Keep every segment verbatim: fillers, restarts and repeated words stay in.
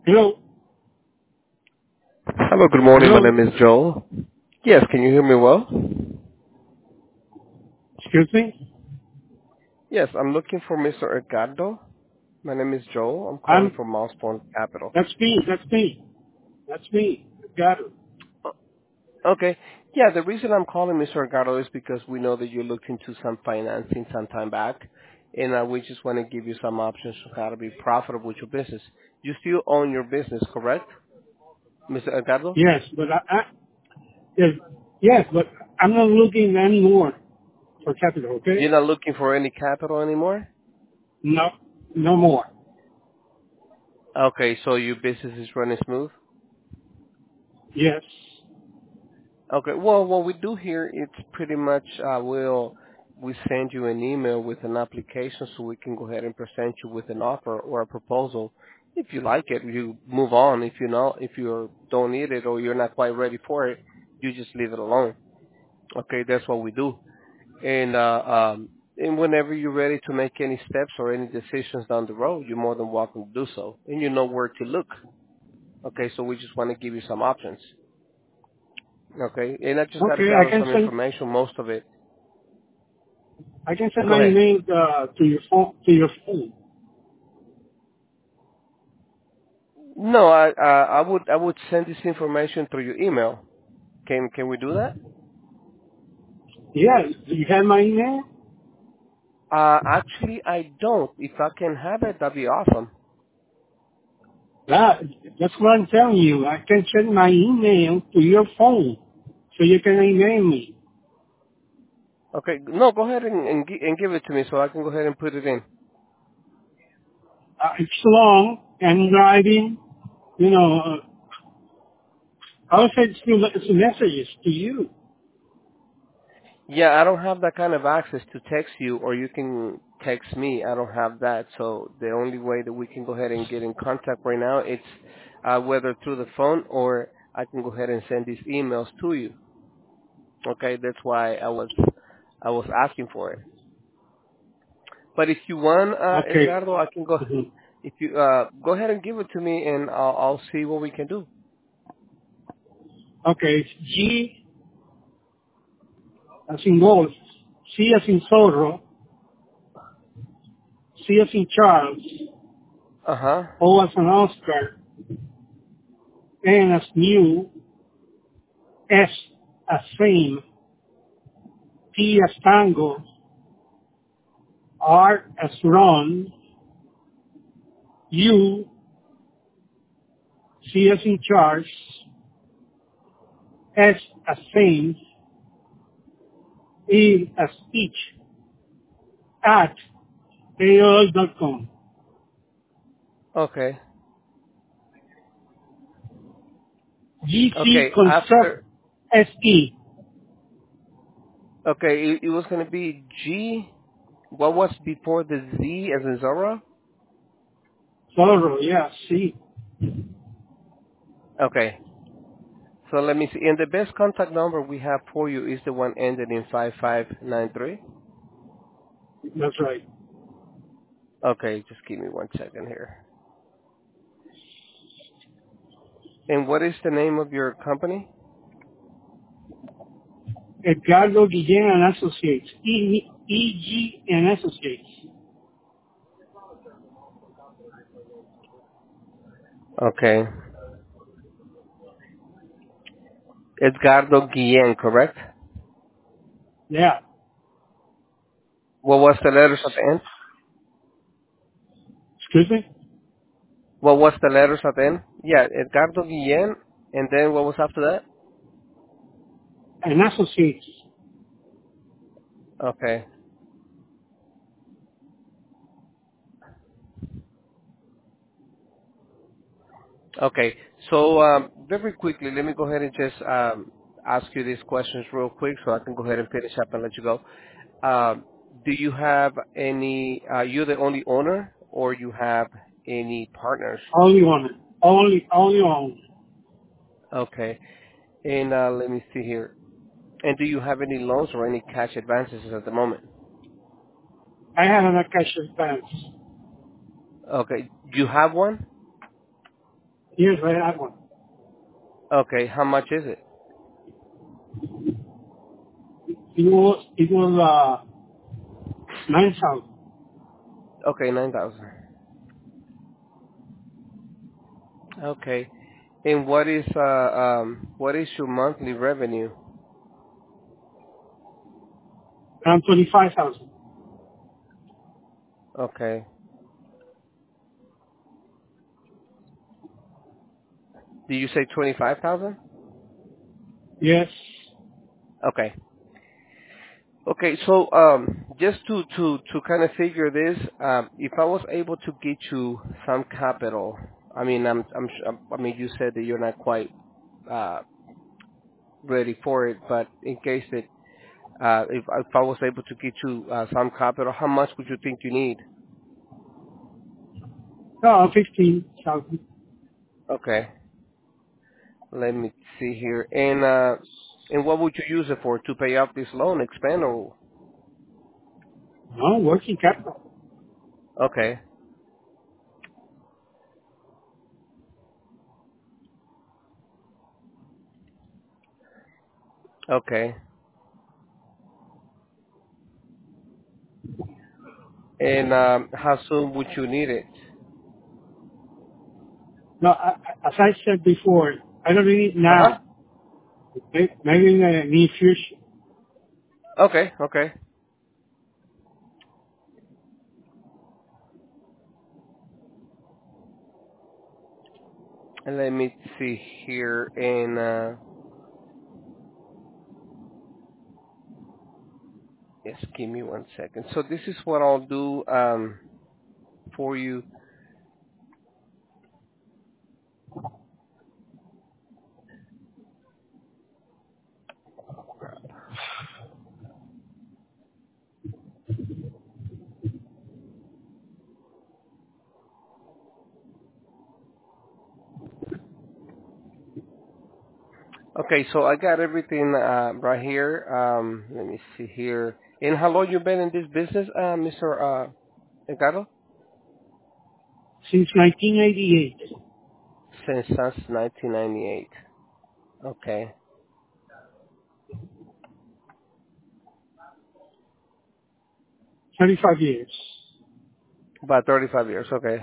Hello? Hello, good morning. My Hello? name is Joel. Yes, can you hear me well? Excuse me? Yes, I'm looking for Mister Ricardo. My name is Joel. I'm calling I'm, from Mouse Point Capital. that's me, that's me. That's me. Got it. Okay. Yeah, the reason I'm calling Mister Ricardo is because we know that you looked into some financing some time back, and uh, we just want to give you some options on how to be profitable with your business. You still own your business, correct, Mister Ricardo? Yes, but I, I yes, yes, but I'm not looking anymore for capital, You're okay? not looking for any capital anymore? No, no more. Okay, so your business is running smooth? Yes. Okay. Well, what we do here, it's pretty much uh, we'll we send you an email with an application so we can go ahead and present you with an offer or a proposal. If you like it, you move on. If you know, if you don't need it or you're not quite ready for it, you just leave it alone. Okay, that's what we do. And uh, um, and whenever you're ready to make any steps or any decisions down the road, you're more than welcome to do so. And you know where to look. Okay, so we just want to give you some options. Okay, and I just got to Okay, I gather can some send, information, most of it. I can send Go my ahead. email uh, to your phone, to your phone. No, I, I I would I would send this information through your email. Can can we do that? Yes, do you have my email? Uh, actually, I don't. If I can have it, that'd be awesome. That, that's what I'm telling you. I can send my email to your phone so you can email me. Okay, no, go ahead and and, gi- and give it to me so I can go ahead and put it in. Uh, it's long and driving, you know, uh, I'll send you some messages to you. Yeah, I don't have that kind of access to text you, or you can text me. I don't have that, so the only way that we can go ahead and get in contact right now, it's uh, whether through the phone or I can go ahead and send these emails to you. Okay, that's why I was I was asking for it. But if you want, uh, Okay. Edgardo, I can go. Mhm. If you uh, go ahead and give it to me, and I'll, I'll see what we can do. Okay, it's G as in golf, C as in zorro, C as in Charles, Uh huh. O as in Oscar, N as new, S as same, T as tango, R as Ron, U, C as in Charles, S as same, E as each, at A O L dot com. Okay. G C Okay. Construct After. S E. Okay. It, it was gonna be G. What was before the Z as in Zora? Zorro, yeah, C. Okay. So let me see. And the best contact number we have for you is the one ended in five five nine three. That's right. Okay. Just give me one second here. And what is the name of your company? Edgardo Guillen and Associates. E G and Associates. Okay. Edgardo Guillen, correct? Yeah. What was the letters at the end? Excuse me? What was the letters at the end? Yeah, Edgardo Guillen, and then what was after that? And Associates. Okay. Okay. So um, very quickly, let me go ahead and just um, ask you these questions real quick so I can go ahead and finish up and let you go. Um, do you have any, uh, you're the only owner or you have any partners? Only one. Only, only one. Okay. And uh, let me see here. And do you have any loans or any cash advances at the moment? I have an cash advance. Okay. You have one? Yes, I have one. Okay, how much is it? It was, it was, uh, nine thousand. Okay, nine thousand. Okay. And what is uh um what is your monthly revenue? Around twenty-five thousand. Okay. Did you say twenty-five thousand? Yes. Okay. Okay, so um just to to to kind of figure this, um if I was able to get you some capital, I mean I'm I'm su- I mean you said that you're not quite uh ready for it, but in case that uh if if I was able to get you uh, some capital, how much would you think you need? No, fifteen thousand. Okay. Let me see here. And uh, and what would you use it for? To pay off this loan, expand or? No, working capital. Okay, okay. And um, how soon would you need it? No, I, I- as I said before, I don't need it Uh huh. now. May- Maybe in the near future. Okay, okay. And let me see here. And uh, yes, give me one second. So this is what I'll do um, for you. Okay, so I got everything uh, right here. Um, let me see here. And how long you been in this business, uh, Mister Uh, Ricardo? Since nineteen eighty-eight. Since since nineteen ninety-eight. Okay. thirty-five years. About thirty-five years. Okay.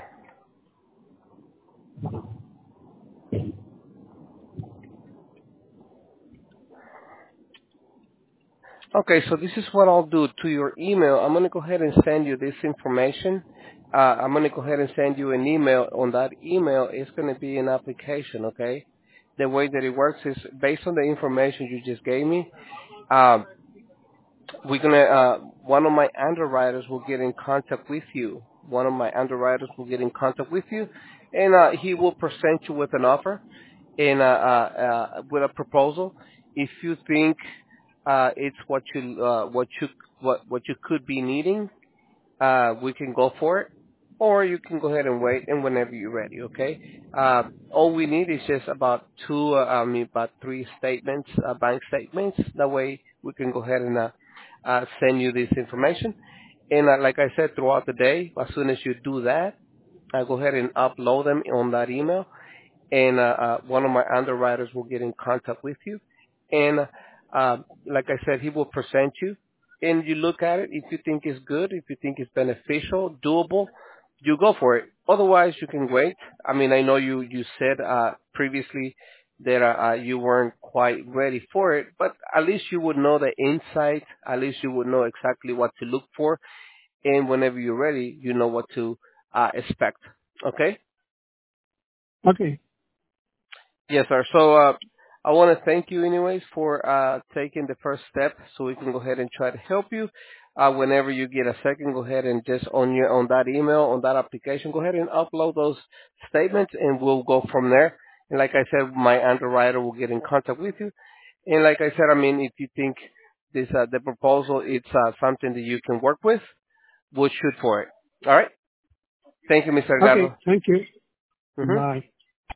Okay, so this is what I'll do to your email. I'm going to go ahead and send you this information. Uh, I'm going to go ahead and send you an email. On that email, it's going to be an application, okay? The way that it works is based on the information you just gave me. Um, we're going to, uh, one of my underwriters will get in contact with you. One of my underwriters will get in contact with you, and uh, he will present you with an offer and uh, uh, uh, with a proposal. If you think uh, it's what you uh, what you what what you could be needing, uh, we can go for it, or you can go ahead and wait and whenever you're ready. Okay. Uh, all we need is just about two, uh, I mean, about three statements, uh, bank statements. That way we can go ahead and uh, uh, send you this information. And uh, like I said, throughout the day, as soon as you do that, I go ahead and upload them on that email and uh, uh, one of my underwriters will get in contact with you. And uh, like I said, he will present you, and you look at it. If you think it's good, if you think it's beneficial, doable, you go for it. Otherwise, you can wait. I mean, I know you you said uh, previously that uh, uh, you weren't quite ready for it, but at least you would know the insight. At least you would know exactly what to look for, and whenever you're ready, you know what to uh, expect. Okay. Okay. Yes, sir. So uh, I want to thank you anyways for uh, taking the first step so we can go ahead and try to help you. Uh, whenever you get a second, go ahead and just on your on that email, on that application, go ahead and upload those statements and we'll go from there. And like I said, my underwriter will get in contact with you. And like I said, I mean, if you think this uh, the proposal it's uh, something that you can work with, we'll shoot for it. All right. Thank you, Mister Okay. Gardo. Thank you. Mm-hmm. Bye.